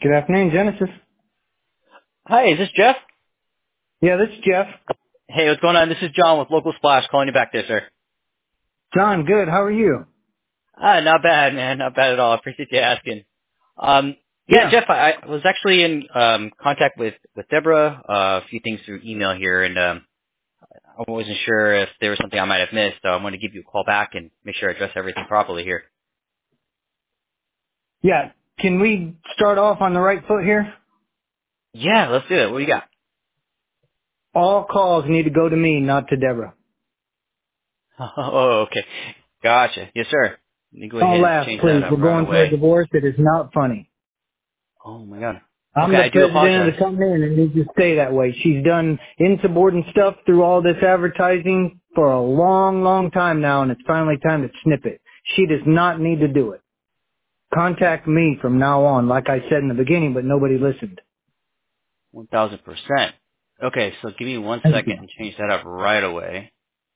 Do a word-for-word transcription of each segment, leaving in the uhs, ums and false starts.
Good afternoon, Genesis. Hi, is this Jeff? Yeah, this is Jeff. Hey, what's going on? This is John with Local Splash calling you back there, sir. John, good. How are you? Ah, not bad, man. Not bad at all. I appreciate you asking. Um, yeah, Yeah. Jeff, I, I was actually in um, contact with, with Deborah, uh, a few things through email here, and um, I wasn't sure if there was something I might have missed, so I'm going to give you a call back and make sure I address everything properly here. Yeah. Can we start off on the right foot here? Yeah, let's do it. What do you got? All calls need to go to me, not to Deborah. Oh, okay. Gotcha. Yes, sir. Let me go Don't ahead and laugh, change that please. up We're right going through a away. divorce. It is not funny. Oh, my God. I'm Okay, the I do president of apologize. the company, and it needs to stay that way. She's done insubordinate stuff through all this advertising for a long, long time now, and it's finally time to snip it. She does not need to do it. Contact me from now on, like I said in the beginning, but nobody listened. one thousand percent. Okay, so give me one Thank second you. and change that up right away.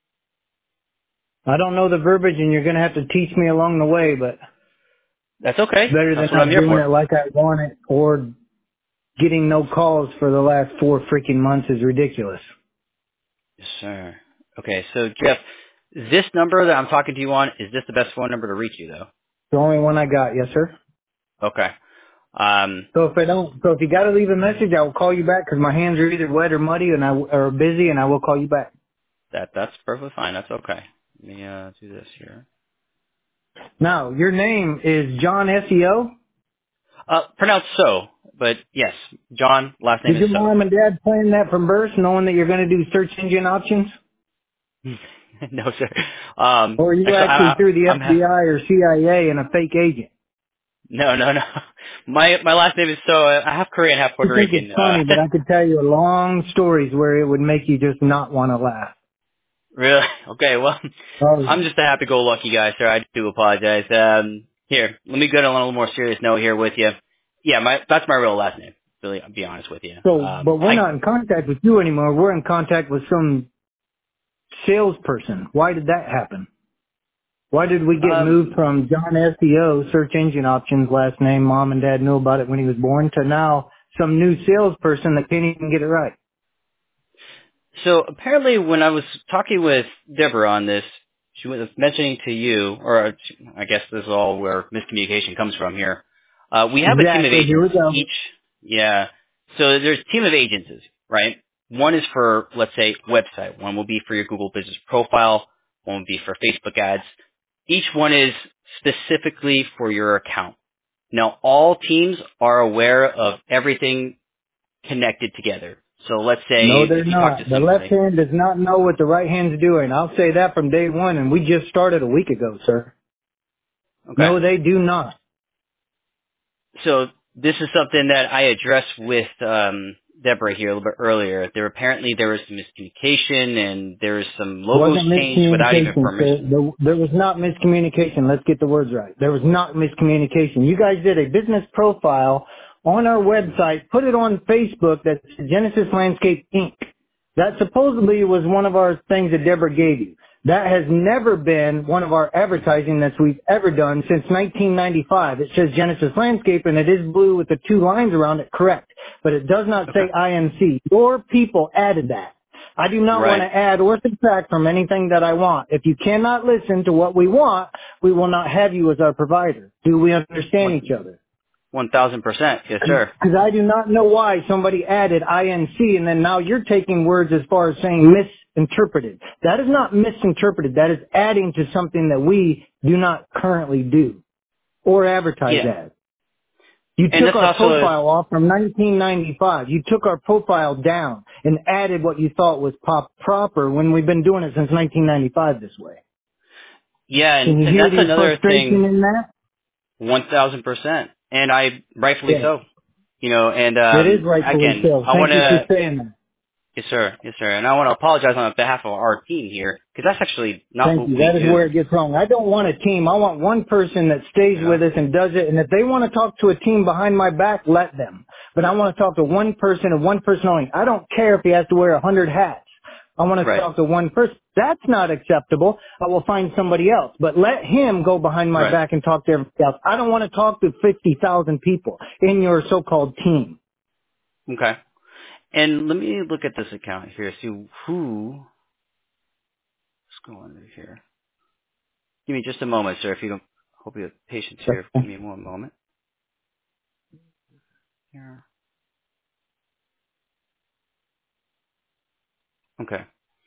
I don't know the verbiage, and you're going to have to teach me along the way, but That's it's okay. better than That's what I'm not here doing for. it like I want it or getting no calls for the last four freaking months is ridiculous. Yes, sir. Okay, so Jeff, this number that I'm talking to you on, is this the best phone number to reach you, though? The only one I got, yes sir. Okay. Um, So if I don't, so if you got to leave a message, I will call you back because my hands are either wet or muddy and I or busy, and I will call you back. that that's perfectly fine. That's okay. Let me uh, do this here. Now, your name is John S E O. Uh, pronounced so, but yes, John. Last name Did is your so. mom and dad plan that from birth, knowing that you're going to do search engine options, No, sir. Um, or are you actually, actually I, through the I'm F B ha- I or C I A and a fake agent? no, no, no. My my last name is so. Uh, I have Korean, half I Puerto think it's Rican. Uh, funny, but I could tell you long stories where it would make you just not want to laugh. Really? Okay, well, Oh, I'm just a happy-go-lucky guy, sir. I do apologize. Um, here, let me go on a little more serious note here with you. Yeah, my that's my real last name. Really, I'll be honest with you. so, Um, but we're I not in contact with you anymore. We're in contact with some salesperson. Why did that happen? Why did we get moved um, from John S E O, search engine options, last name, mom and dad knew about it when he was born, to now some new salesperson that can't even get it right? so apparently, when I was talking with Deborah on this, she was mentioning to you, or I guess this is all where miscommunication comes from here. Uh, we have a team of Exactly. Here agents. we go. Each, yeah. So there's a team of agents, right? One is for, let's say, website. One will be for your Google Business Profile. One will be for Facebook ads. Each one is specifically for your account. Now, all teams are aware of everything connected together. So let's say No, they're if you talk to not. The left somebody. hand does not know what the right hand's doing. I'll say that from day one, and we just started a week ago, sir. Okay. No, they do not. So this is something that I addressed with um, Deborah here a little bit earlier. There apparently there was some miscommunication and there was some logos Wasn't changed without even miscommunication, sir. permission. There, there was not miscommunication. Let's get the words right. There was not miscommunication. You guys did a business profile on our website, put it on Facebook that's Genesis Landscape Incorporated. That supposedly was one of our things that Deborah gave you. That has never been one of our advertising that we've ever done since nineteen ninety-five. It says Genesis Landscape and it is blue with the two lines around it, correct. But it does not say Okay. I N C. Your people added that. I do not want Right. to add or subtract from anything that I want. If you cannot listen to what we want, we will not have you as our provider. Do we understand each One other? one thousand percent. Yes, sir. Because I do not know why somebody added I N C and then now you're taking words as far as saying misinterpreted. That is not misinterpreted. That is adding to something that we do not currently do or advertise Yeah. as. You And took that's our also profile off from nineteen ninety-five. You took our profile down and added what you thought was pop proper when we've been doing it since nineteen ninety-five this way. yeah, Can and you and hear that's the another frustration thing. in that? one thousand percent. And I rightfully Yes. so. You know, and It is um, rightfully again, so. I want Thank you for to saying that. yes, sir. Yes, sir. And I want to apologize on behalf of our team here because that's actually not Thank what you. we That is do. where it gets wrong. I don't want a team. I want one person that stays You know. with us and does it. And if they want to talk to a team behind my back, let them. But I want to talk to one person and one person only. I don't care if he has to wear a hundred hats. I want to Right. talk to one person. That's not acceptable. I will find somebody else. But let him go behind my Right. back and talk to everybody else. I don't want to talk to fifty thousand people in your so-called team. Okay. And let me look at this account here. See who. Let's go under here. Give me just a moment, sir. If you don't, hope you have patience here. Give me one moment. Here. Okay.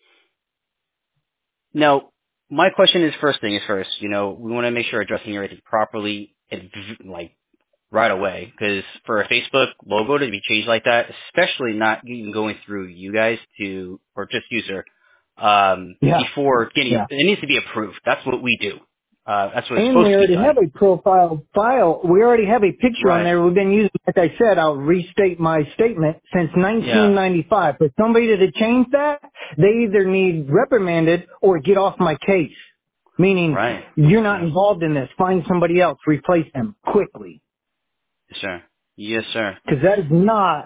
Now, my question is first thing is first. You know, we want to make sure we're addressing everything properly and like right away. Because for a Facebook logo to be changed like that, especially not even going through you guys to or just user um, Yeah. before getting Yeah. it needs to be approved. That's what we do. Uh, that's what it's And supposed we to be already done. have a profile file. We already have a picture on Right. there. We've been using, like I said, I'll restate my statement since Yeah. nineteen ninety-five. For somebody to change that, they either need reprimanded or get off my case. Meaning, Right. you're not Yeah. involved in this. Find somebody else. Replace them quickly. Yes, sir. Yes, sir. Because that is not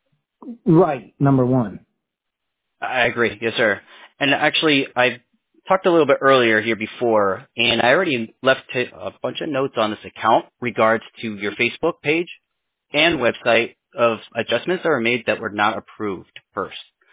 right, number one. I agree. Yes, sir. And actually, I talked a little bit earlier here before, and I already left t- a bunch of notes on this account regards to your Facebook page and website of adjustments that were made that were not approved first.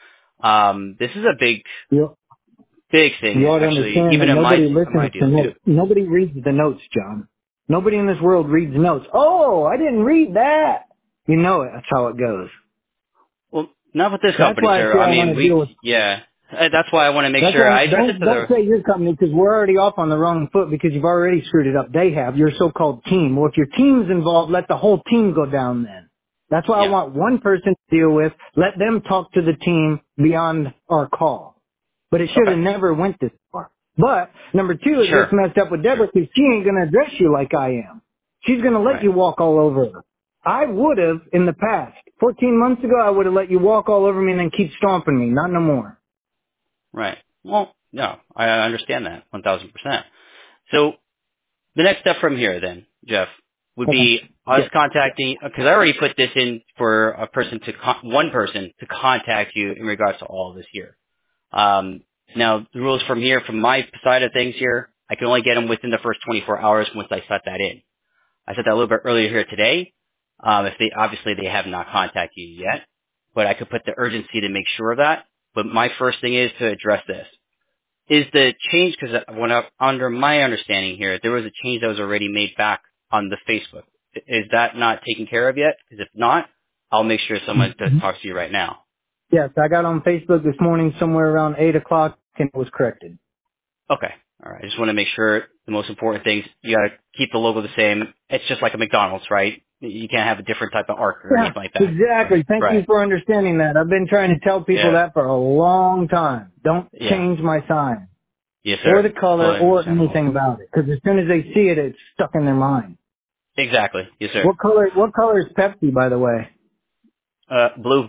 Um, this is a big, You, big thing, you ought to actually, understand that even in my nobody in my listens to deal too. notes. Nobody reads the notes, John. Nobody in this world reads notes. Oh, I didn't read that. You know it. That's how it goes. Well, not with this That's company, why I sir. say I I want mean, to we, deal with. yeah, Uh, that's why I want to make That's sure why I address it don't to don't the, say your company because we're already off on the wrong foot because you've already screwed it up. They have your so-called team. Well, if your team's involved, let the whole team go down. Then that's why I yeah, want one person to deal with. Let them talk to the team beyond our call. But it should okay, have never went this far. But number two, it gets sure, messed up with Deborah because she ain't gonna address you like I am. She's gonna let right, you walk all over her. I would have in the past. fourteen months ago, I would have let you walk all over me and then keep stomping me. Not no more. right. Well, no, I understand that one thousand percent. So the next step from here then, Jeff, would Okay. be us Yes. contacting, because I already put this in for a person to, con- one person to contact you in regards to all of this here. Um, now, the rules from here, from my side of things here, I can only get them within the first twenty-four hours once I set that in. I said that a little bit earlier here today. Um, if they, obviously they have not contacted you yet, but I could put the urgency to make sure of that. But my first thing is to address this. Is the change, because when I, under my understanding here, there was a change that was already made back on the Facebook. Is that not taken care of yet? Because if not, I'll make sure someone does talk to you right now. Yes, I got on Facebook this morning somewhere around eight o'clock and it was corrected. Okay. All right. I just want to make sure the most important things, you got to keep the logo the same. It's just like a McDonald's, right? You can't have a different type of arc or Yeah, anything like that. exactly. Thank you Right. for understanding that. I've been trying to tell people Yeah. that for a long time. Don't Yeah. change my sign Yes, or sir. the color Totally or understandable. anything about it. Because as soon as they see it, it's stuck in their mind. Exactly. Yes, sir. What color, what color is Pepsi, by the way? Uh, blue.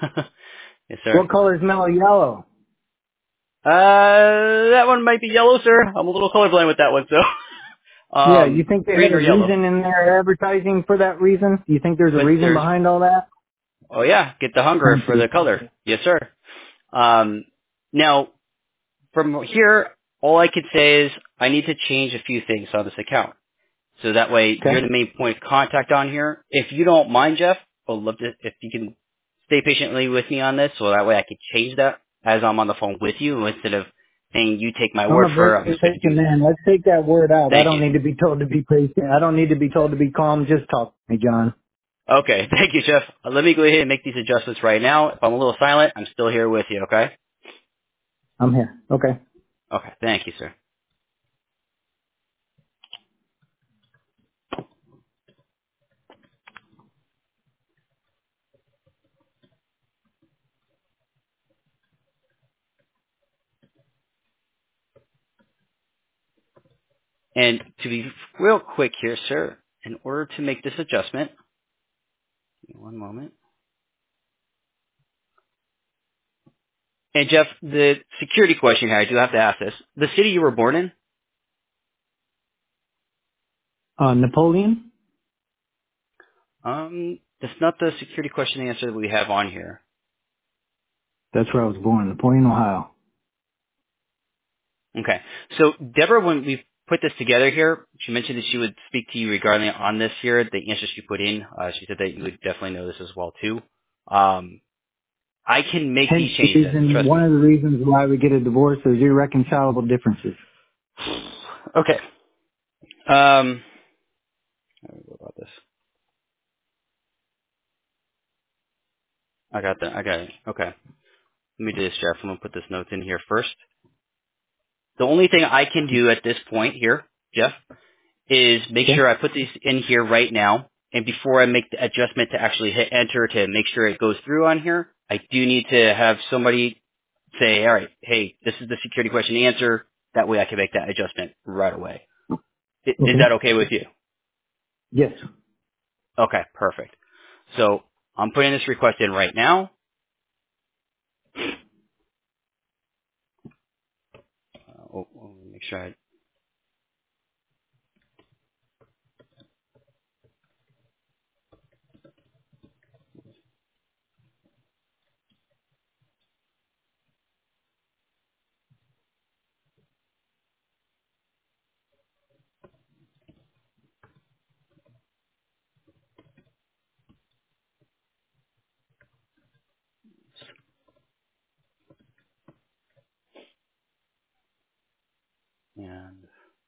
Yes, sir. What color is Mellow Yellow? Uh, that one might be yellow, sir. I'm a little colorblind with that one, so. Yeah, you Um, think they had green a or yellow. reason in their advertising for that reason? You think there's a But reason there's, behind all that? oh yeah, get the hunger for the color. Yes, sir. Um, now, from here, all I could say is I need to change a few things on this account. So that way you're Okay. the main point of contact on here. If you don't mind, Jeff, I'd love to, if you can stay patiently with me on this so that way I can change that as I'm on the phone with you instead of saying you take my I'm word a for very it, I'm just going to patient do that. man. Let's take that word out. I Thank don't you. need to be told to be patient. I don't need to be told to be calm. Just talk to me, John. Okay. Thank you, Jeff. Uh, let me go ahead and make these adjustments right now. If I'm a little silent, I'm still here with you, okay? I'm here. Okay. Okay. Thank you, sir. And to be real quick here, sir, in order to make this adjustment, give me one moment. And Jeff, the security question here, I do have to ask this. The city you were born in? Uh, Napoleon? Um, that's not the security question answer that we have on here. That's where I was born, Napoleon, Ohio. Okay. So Deborah, when we put this together here, she mentioned that she would speak to you regarding on this here, the answers she put in. Uh, she said that you would definitely know this as well too. Um, I can make Hence these the changes. reason, Trust one me. of the reasons why we get a divorce is irreconcilable differences. Okay. Um, how do we go about this? I got that. I got it. Okay. Let me do this, Jeff. I'm gonna put this note in here first. The only thing I can do at this point here, Jeff, is make Okay? sure I put these in here right now. And before I make the adjustment to actually hit enter to make sure it goes through on here, I do need to have somebody say, all right, hey, this is the security question answer. That way I can make that adjustment right away. I- Is Okay. that okay with you? Yes. Okay, perfect. So I'm putting this request in right now. Uh, oh, oh, make sure I, and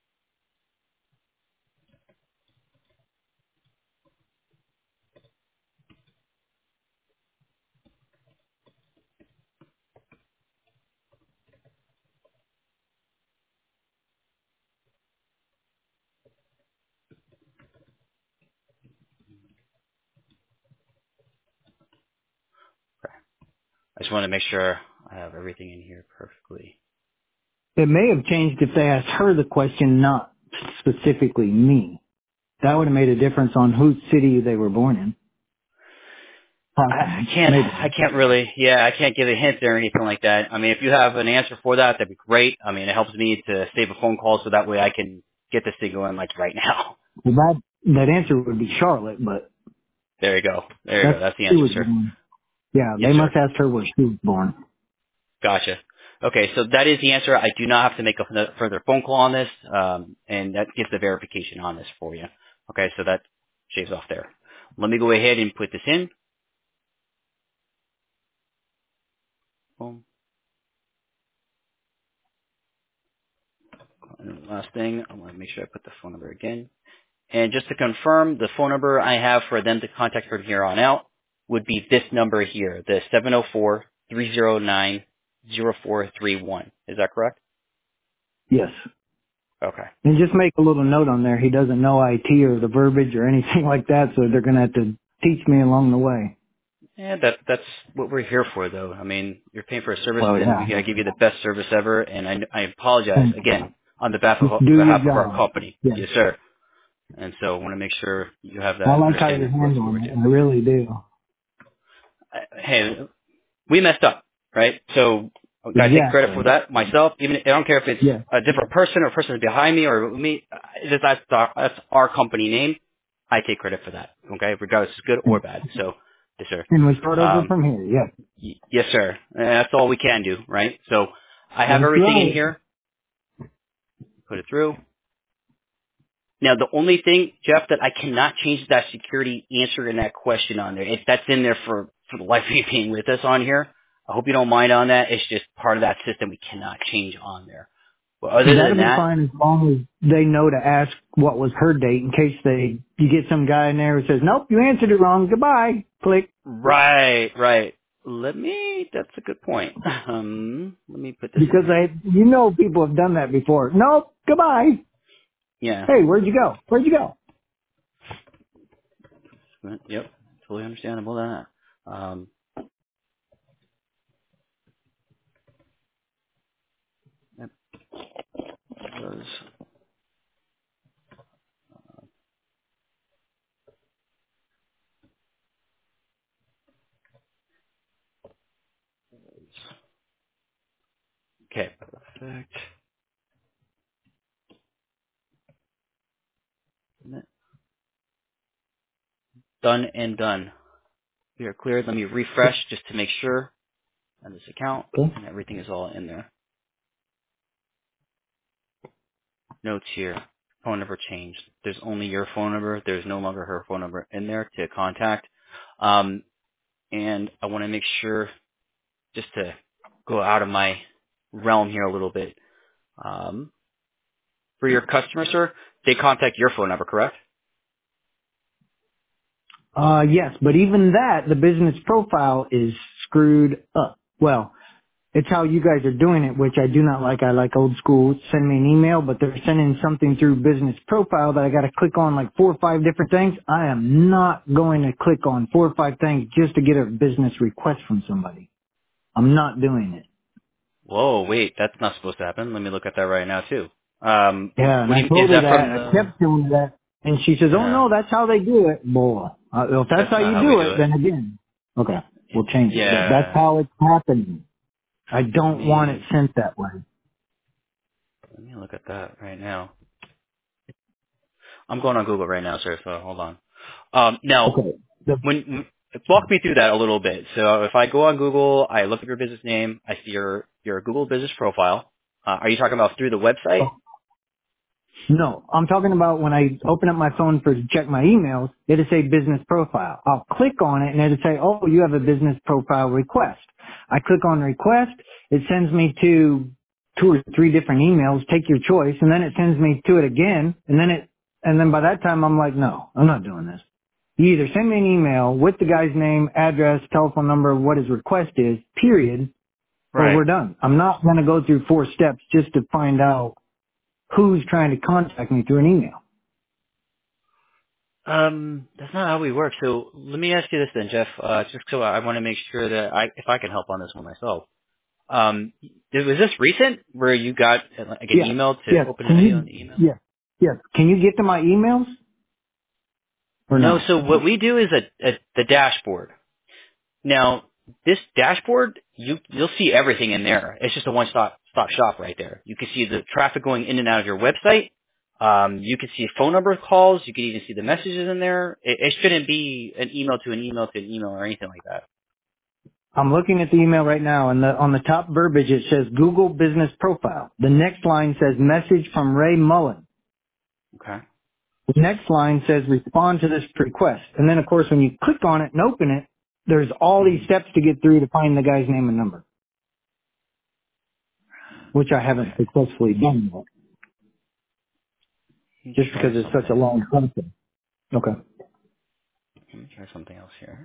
I just want to make sure I have everything in here perfectly. It may have changed if they asked her the question, not specifically me. That would have made a difference on whose city they were born in. I I Possibly. can't, I Maybe. can't really, yeah, I can't give a hint or anything like that. I mean, if you have an answer for that, that'd be great. I mean, it helps me to save a phone call so that way I can get this thing going like right now. Well, that, that answer would be Charlotte, but There you go. There you go. that's That's the who answer, was sir. born. Yeah, Yes, they sir. must ask her where she was born. Gotcha. Okay, so that is the answer. I do not have to make a f- further phone call on this, um, and that gives the verification on this for you. Okay, so that shaves off there. Let me go ahead and put this in. Boom. And last thing, I want to make sure I put the phone number again. And just to confirm, the phone number I have for them to contact from here on out would be this number here, the seven oh four, three oh nine, oh four three one. Is that correct? Yes. Okay. And just make a little note on there. He doesn't know I T or the verbiage or anything like that, so they're going to have to teach me along the way. Yeah, that that's what we're here for, though. I mean, you're paying for a service, Well, and we yeah. gotta give you the best service ever. And I, I apologize Thank you. again on the behalf Just of do your behalf of our job. company. Yeah. Yes, sir. And so I want to make sure you have I that like how understanding you're of what what we handling do. it. I really do. I- Hey, we messed up, right? So I gotta take credit for Exactly. that myself. Even I don't care if it's Yeah. a different person or a person behind me or me. That's that's our, that's our company name. I take credit for that. Okay, regardless if it's good or bad. So, yes, sir. And we start over Um, from here. Yes. y- yes, sir. And that's all we can do, right? So I have That's everything in right. here. Put it through. Now, the only thing, Jeff, that I cannot change that security answer in that question on there. If that's in there for, for the life of you being with us on here, I hope you don't mind on that. It's just part of that system we cannot change on there. But other That'll than be that, fine as long as they know to ask what was her date in case they, you get some guy in there who says, nope, you answered it wrong. Goodbye. Click. right, right. Let me, that's a good point. Um, let me put this in Because here. I, you know people have done that before. Nope. Goodbye. Yeah. Hey, where'd you go? Where'd you go? Yep. Totally understandable that. Um, yep. Was, okay, perfect. Done and done. We are cleared. Let me refresh just to make sure. and this account, Okay. and everything is all in there. Notes here. Phone number changed. There's only your phone number. There's no longer her phone number in there to contact. Um, and I want to make sure, just to go out of my realm here a little bit, um, for your customer, sir, they contact your phone number, correct? Uh, yes, but even that, the business profile is screwed up. Well, it's how you guys are doing it, which I do not like. I like old school. Send me an email, but they're sending something through business profile that I got to click on like four or five different things. I am not going to click on four or five things just to get a business request from somebody. I'm not doing it. Whoa, wait, that's not supposed to happen. Let me look at that right now too. Um, Yeah, and what do I you, is told her that that. from I the? kept doing that, and she says, "Oh Yeah, no, that's how they do it." Boy, uh, if that's that's how not you how we do do it, it. then again, okay, we'll change it. But that's Yeah, how it's happening. I let don't want it me sent that way. let me look at that right now. I'm going on Google right now, sir. So hold on. Um, now, Okay. The, when walk me through that a little bit. So if I go on Google, I look at your business name, I see your your Google business profile. Uh, are you talking about through the website? no, I'm talking about when I open up my phone for to check my emails, it'll say business profile. I'll click on it and it'll say, "Oh, you have a business profile request." I click on request. It sends me to two or three different emails. Take your choice, and then it sends me to it again, and then it and then by that time I'm like, "No, I'm not doing this." You either send me an email with the guy's name, address, telephone number, what his request is, period, or Right. we're done. I'm not going to go through four steps just to find out who's trying to contact me through an email. Um, that's not how we work. So let me ask you this then, Jeff. Uh, just so I want to make sure that I, if I can help on this one myself. Um, was this recent where you got uh, like an Yeah. email to Yes. open a Can video in the you? email? Yes. Yes. Can you get to my emails or No. no? So what we do is a, a the dashboard. Now, this dashboard, you, you'll see everything in there. It's just a one-stop stop shop right there. You can see the traffic going in and out of your website. Um, you can see phone number calls. You can even see the messages in there. It, it shouldn't be an email to an email to an email or anything like that. I'm looking at the email right now, and the, on the top verbiage it says Google Business Profile. The next line says Message from Ray Mullen. Okay. The next line says Respond to this request. And then, of course, when you click on it and open it, there's all these Mm-hmm. steps to get through to find the guy's name and number, which I haven't Okay. successfully done yet, Let me just because try it's such a something. long process. Okay. Let me try something else here.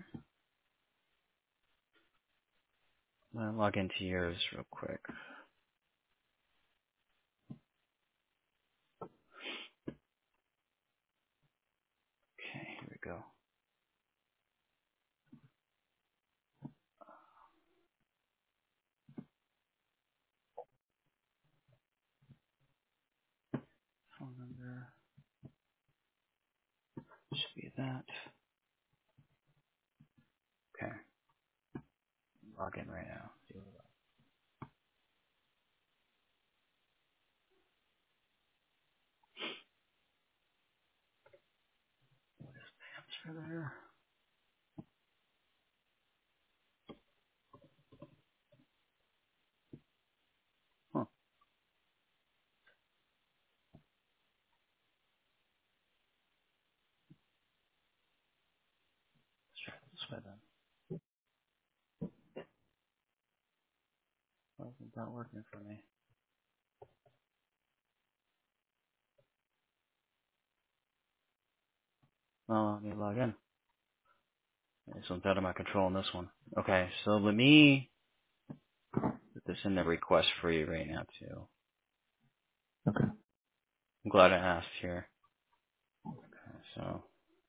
I'm gonna log into yours real quick. Okay, here we go. Phone number should be that. Okay, log in right now. See what that's for there. Huh. Let's try it this way then. Why isn't that working for me? Well, let me log in. Okay, so it's out of my control on this one. Okay, so let me put this in the request for you right now too. Okay. I'm glad I asked here. Okay, so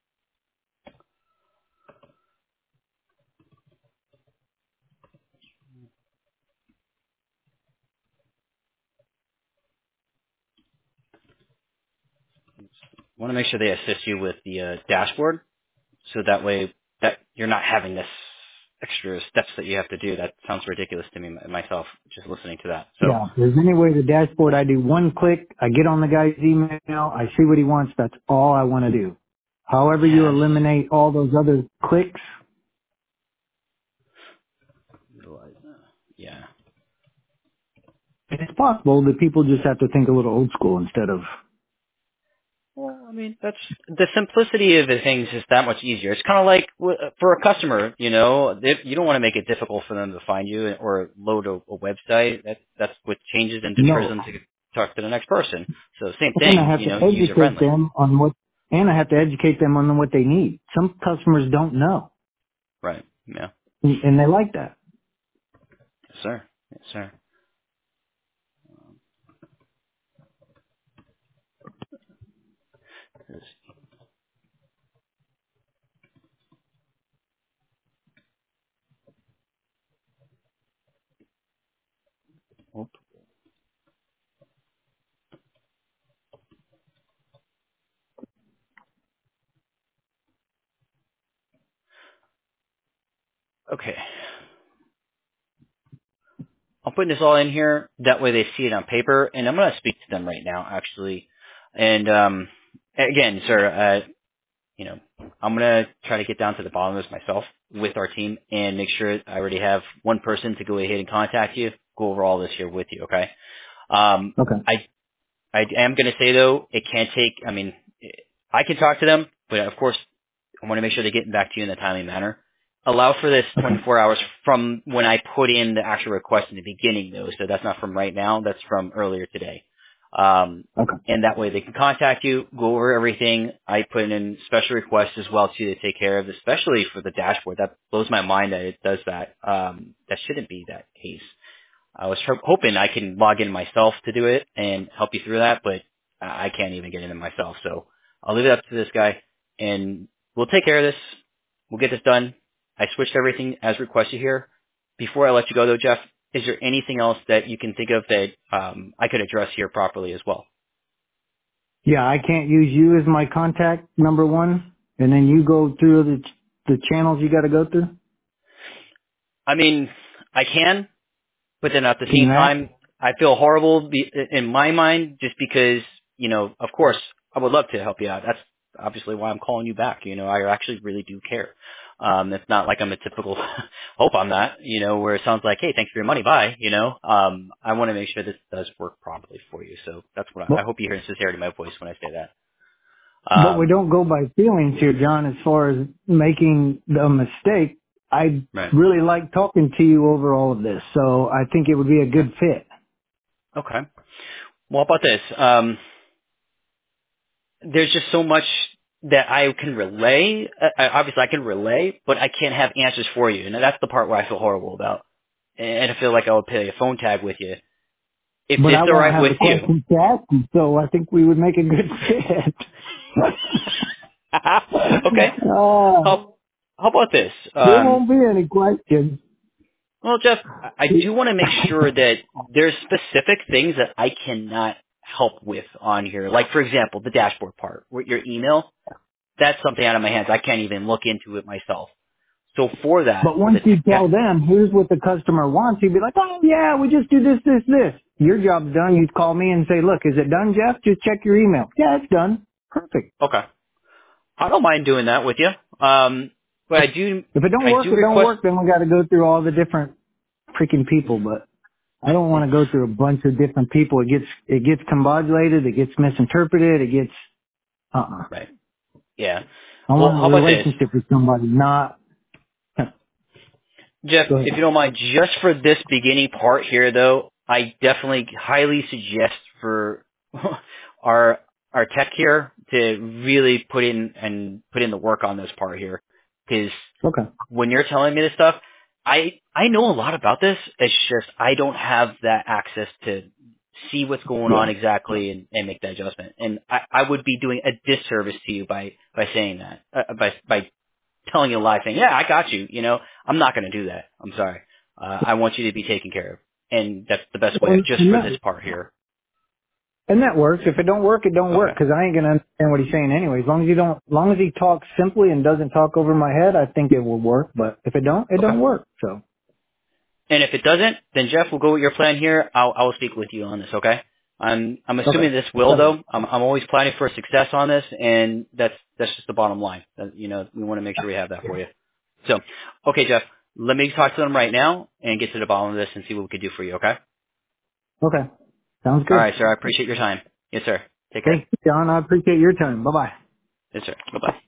I want to make sure they assist you with the uh, dashboard, so that way that you're not having this extra steps that you have to do. That sounds ridiculous to me my- myself, just listening to that. So Yeah. If there's any way the dashboard, I do one click, I get on the guy's email, I see what he wants, that's all I want to do. However you yes, eliminate all those other clicks, utilize that. Yeah. And it's possible that people just have to think a little old school instead of. Well, I mean, that's the simplicity of the things is that much easier. It's kind of like w- for a customer, you know, they, you don't want to make it difficult for them to find you or load a, a website. That that's what changes and deters No. them to talk to the next person. So same And I thing, have you to know, user educate friendly. them on what, and I have to educate them on what they need. Some customers don't know, Right. Yeah. and and they like that. Yes, sir. Yes, sir. Yes. Oop. Okay. I'm putting this all in here. That way they see it on paper, and I'm going to speak to them right now, actually. And um, again, sir, uh, you know, I'm going to try to get down to the bottom of this myself with our team and make sure I already have one person to go ahead and contact you, go over all this here with you, okay? Um, Okay. I I am going to say, though, it can take, I mean, I can talk to them, but of course, I want to make sure they're getting back to you in a timely manner. Allow for this Okay. twenty-four hours from when I put in the actual request in the beginning, though, so that's not from right now. That's from earlier today. Um, Okay. and that way they can contact you, go over everything. I put in special requests as well, too, to take care of, especially for the dashboard. That blows my mind that it does that. Um, that shouldn't be that case. I was ho- hoping I can log in myself to do it and help you through that, but I I can't even get in it myself. So I'll leave it up to this guy, and we'll take care of this. We'll get this done. I switched everything as requested here. Before I let you go, though, Jeff, is there anything else that you can think of that um, I could address here properly as well? Yeah, I can't use you as my contact number one, and then you go through the the channels you got to go through. I mean, I can. But then at the Can same you ask? time, I feel horrible be, in my mind just because, you know, of course, I would love to help you out. That's obviously why I'm calling you back. You know, I actually really do care. Um, it's not like I'm a typical hope I'm not, you know, where it sounds like, hey, thanks for your money, bye, you know. Um, I want to make sure this does work properly for you. So that's what I, I But hope you hear sincerity in my voice when I say that. but we Um, don't go by feelings here, John. As far as making a mistake, I right. really like talking to you over all of this, so I think it would be a Okay. good fit. Okay. Well, how about this? Um, there's just so much that I can relay. Uh, I- obviously, I can relay, but I can't have answers for you, and that's the part where I feel horrible about. And I feel like I would play a phone tag with you if But it's I all won't right have with the you. questions to ask you, so I think we would make a good fit. Okay. uh, How how about this? there Um, won't be any questions. well, Jeff, I I do want to make sure that there's specific things that I cannot help with on here. Like, for example, the dashboard part, with your email. That's something out of my hands. I can't even look into it myself. So for that, But for once the you tech, tell them, here's what the customer wants, you'd be like, oh yeah, we just do this, this, this. Your job's done. You'd call me and say, look, is it done, Jeff? Just check your email. Yeah, it's done. Perfect. okay. I don't mind doing that with you. Um, but I do, If it don't I work, do it don't request, work. Then we got to go through all the different freaking people. But I don't want to go through a bunch of different people. It gets, it gets combobulated. It gets misinterpreted. It gets, uh-uh. right? Yeah. I Well, want a how about this, relationship with somebody, not, Jeff? go If ahead. you don't mind, just for this beginning part here, though, I definitely highly suggest for our our tech here to really put in and put in the work on this part here, because Okay. when you're telling me this stuff, I I know a lot about this. It's just I don't have that access to see what's going on Yeah. exactly and, and make that adjustment. And I, I would be doing a disservice to you by by saying that, uh, by by telling you a lie, saying, yeah, I got you. You know, I'm not going to do that. I'm sorry. Uh, I want you to be taken care of, and that's the best way, Well, just and for that, this part here. And that works. If it don't work, it don't work Okay. because I ain't gonna understand what he's saying anyway. As long as you don't, as long as he talks simply and doesn't talk over my head, I think it will work. But if it don't, it Okay. don't work. So And if it doesn't, then Jeff, we'll go with your plan here. I'll, I will speak with you on this, okay? I'm, I'm okay, assuming this will, though. I'm, I'm always planning for success on this, and that's, that's just the bottom line. Uh, you know, we want to make sure we have that for you. So, okay, Jeff, let me talk to them right now and get to the bottom of this and see what we can do for you, okay? Okay. Sounds All good. right, sir. I appreciate your time. Yes, sir. Take care. Thank you, John. I appreciate your time. Bye bye. Yes, sir. Bye-bye.